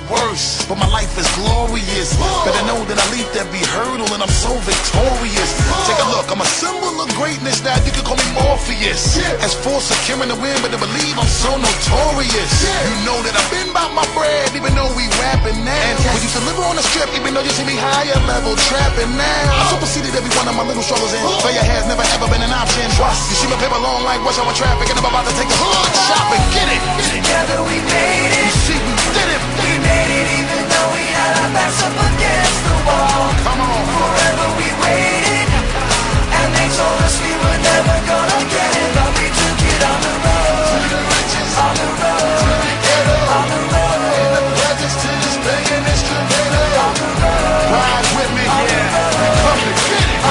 worst, but my life is glorious. Better know that I leaped every hurdle and I'm so victorious. Take a look, I'm a symbol of greatness now, you can call me Morpheus. As for securing the win, but to believe I'm so notorious. You know that I've been about my bread, even though we rapping now. And we used to live on the strip, even though you see me higher level trapping now. I superseded every one of my little struggles and failure has never ever been an option. You see my paper long like rush hour traffic, and I'm about to take the hood shopping. Get it? Together we made it. You see, we did it. We made it even though we had our backs up against the wall. Come on. Forever we waited, and they told us we were never gonna get it, but we took it on the road. To the riches, on the road. To the ghetto, on the road. In the presence to this banging instrumental. On the road. Ride with me, yeah. Come to get it.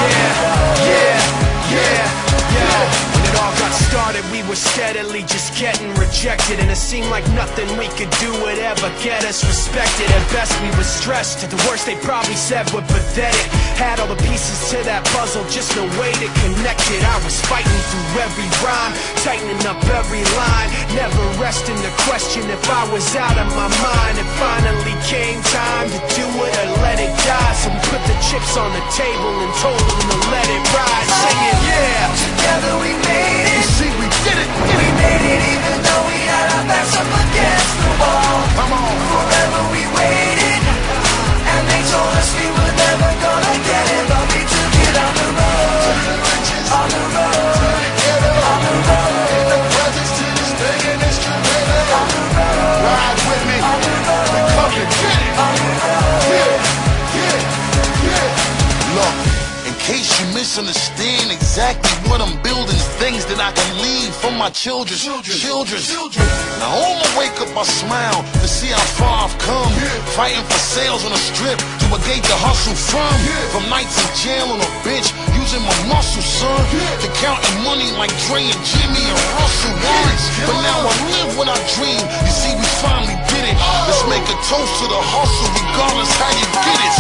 When it all got started, we were steadily just getting rejected, and it seemed like nothing we could do would ever get us respected. At best we were stressed, at the worst they probably said we're pathetic. Had all the pieces to that puzzle, just no way to connect it. I was fighting through every rhyme, tightening up every line, never resting to question if I was out of my mind. It finally came time to do it or let it die, so we put the chips on the table and told them to let it ride, singing yeah. Together we made it. You see, we did it. We made it even though we had our backs up against the wall. Come on. Forever we waited, and they told us we were never gonna get it, but we took it on the road. To the riches, on the road. To the ghetto, on the road. In the presence to this banging instrumental. On the road. Ride with me. On the road. Come to get it. On the road. Look, in case you misunderstand exactly what I'm building, things that I can leave for my children. Now on my wake up I smile to see how far I've come. Fighting for sales on the strip to a gate to hustle from. From nights in jail on a bench, using my muscle, son. To counting money like Dre and Jimmy and Russell once. But now I live what I dream. You see, we finally did it. Let's make a toast to the hustle regardless how you get it.